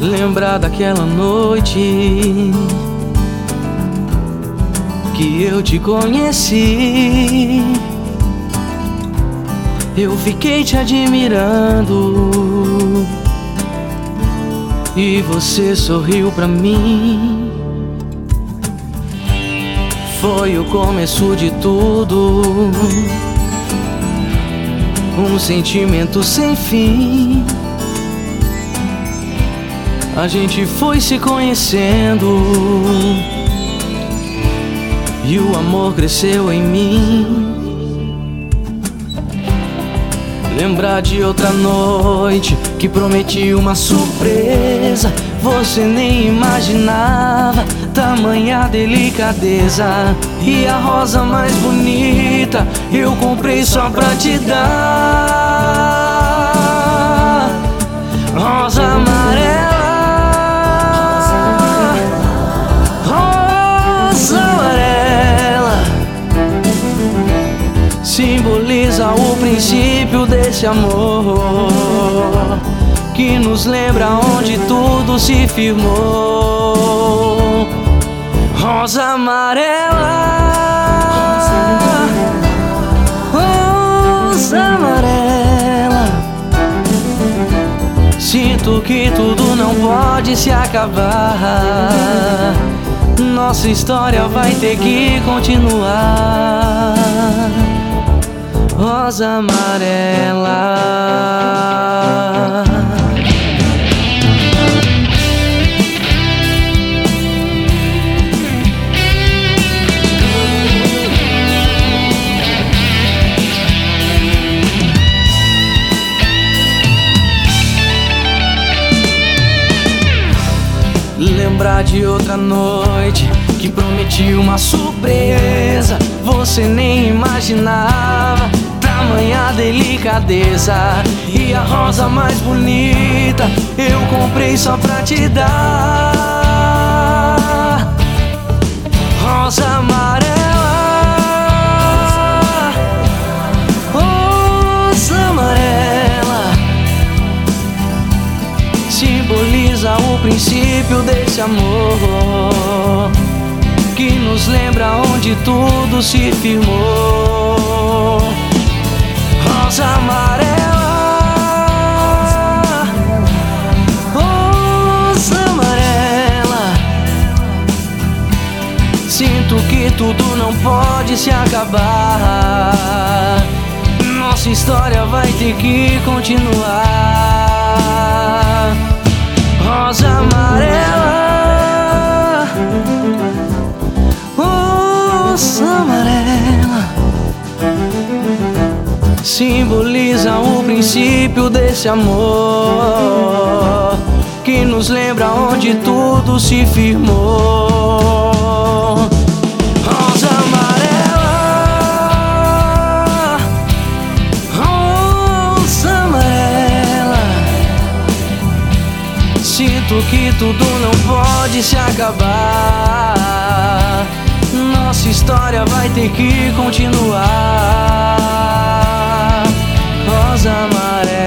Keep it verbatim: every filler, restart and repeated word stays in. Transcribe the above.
Lembrar daquela noite que eu te conheci. Eu fiquei te admirando e você sorriu pra mim. Foi o começo de tudo, um sentimento sem fim. A gente foi se conhecendo e o amor cresceu em mim. Lembrar de outra noite que prometi uma surpresa. Você nem imaginava tamanha delicadeza. E a rosa mais bonita eu comprei só pra te dar. Rosa amarela, rosa amarela, simboliza o princípio desse amor que nos lembra onde tudo se firmou. Rosa amarela, rosa amarela, sinto que tudo não pode se acabar. Nossa história vai ter que continuar. Rosa amarela. Lembrar de outra noite que prometi uma surpresa. Você nem imaginava tamanha delicadeza. E a rosa mais bonita eu comprei só pra te dar. Rosa amarela, rosa amarela, simboliza o princípio desse amor que nos lembra onde tudo se firmou. Rosa amarela, rosa amarela, sinto que tudo não pode se acabar. Nossa história vai ter que continuar. Rosa amarela, rosa amarela, simboliza o princípio desse amor que nos lembra onde tudo se firmou. Rosa amarela, rosa amarela, sinto que tudo não pode se acabar. Nossa história vai ter que continuar. Rosa amarela.